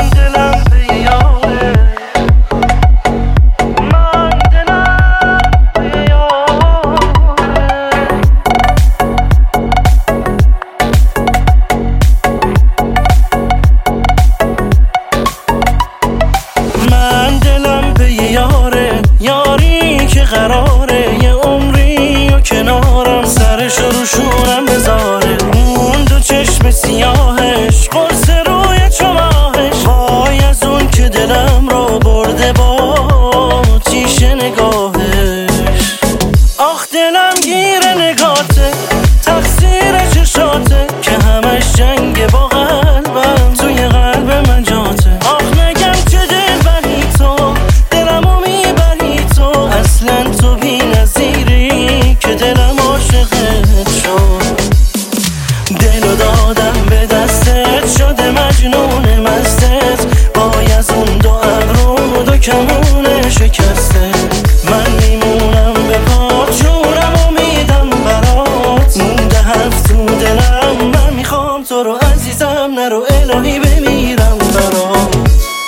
یاری که قراره یه عمری و کنارم، سرش رو شونم بذاره، اون دو چشم سیاهش، قرص روی چماهش، وای از اون که دلم رو برده با تیش نگاهش. آخ دلم گیر نگاته، تقصیر چشاته که همش جنگ با قلبم، توی قلب من جاته. آخ نگم چه دل بری تو، دلمو میبری تو، اصلا تو بی نظیری که دلم عاشقت شد. دلو دادم به دستت، شده مجنون مستت، وای از اون دو ابرو دو کمون شکسته. من میمونم به پات، جونمو میدم برات، مونده هفت تو دلم، من میخوام تو رو عزیزم، نرو الهی بمیرم برات.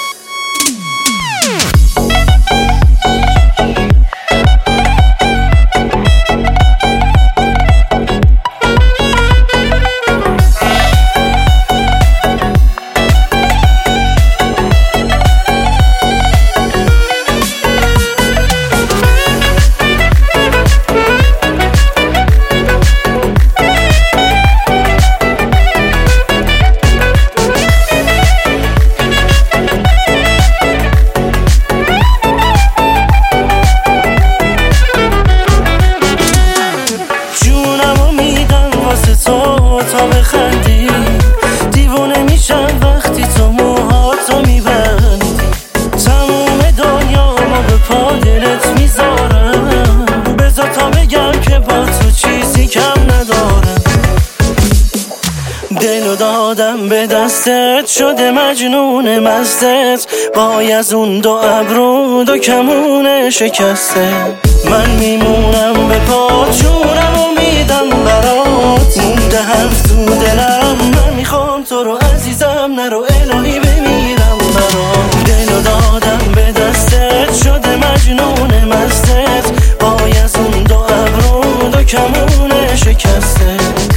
تا بخندی دیوونه میشم وقتی تو موهاتو میبندی، تموم دنیامو به پا دلت میذارم، بذار تا بگم که با تو چیزی کم ندارم. دلو دادم به دستت، شده مجنون مستت، وای از اون دو ابرو دو کمون شکسته. من میمونم به پات، جونمو میدم برات، مونده هفت تو دلم، من میخوام تو رو عزیزم، نرو الهی بمیرم برات. دلو دادم به دستت، شده مجنون مستت، وای از اون دو ابرو دو کمون شکسته.